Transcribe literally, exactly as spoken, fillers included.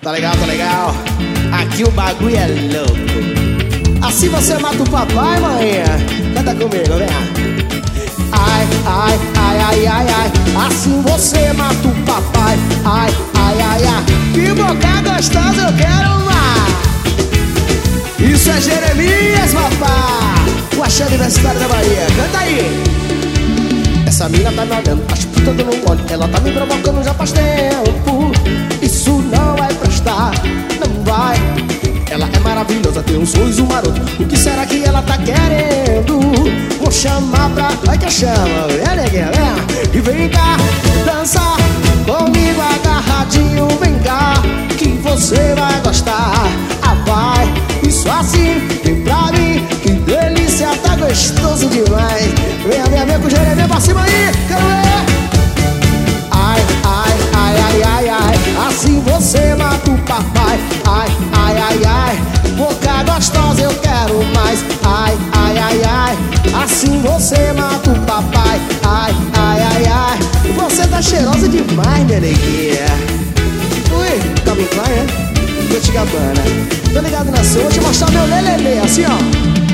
Tá legal, tá legal. Aqui o bagulho é louco. Assim você mata o papai, manhã. Canta comigo, vem. Ai, ai, ai, ai, ai, ai. Assim você mata o papai. Ai, ai, ai, ai. Que boca gostosa, eu quero mais. Isso é Jeremias, papai. O axé universitário da Bahia. Canta aí. Essa mina tá me olhando, as putas eu não olho. Ela tá me provocando já faz tempo. Isso não vai prestar, não vai. Ela é maravilhosa, tem um sorriso maroto. O que será que ela tá querendo? Vou chamar pra... Vai que eu chamo, é neguinha, vem. E vem cá, dançar comigo agarradinho. Vem cá, que você vai gostar. Ah, vai, isso assim, vem pra mim. Que delícia, tá gostoso demais. Vem, vem, vem com o Jeremias pra cima aí, quero ver. Ai, ai, ai, ai, ai, ai. Assim você mata o papai. Ai, ai, ai, ai. Boca gostosa, eu quero mais. Ai, ai, ai, ai. Assim você mata o papai. Ai, ai, ai, ai. Você tá cheirosa demais, minha neguinha. Ui, Calvin Klein, né? Tô te gabana. Tô ligado na sua, vou te mostrar meu lelele, assim ó.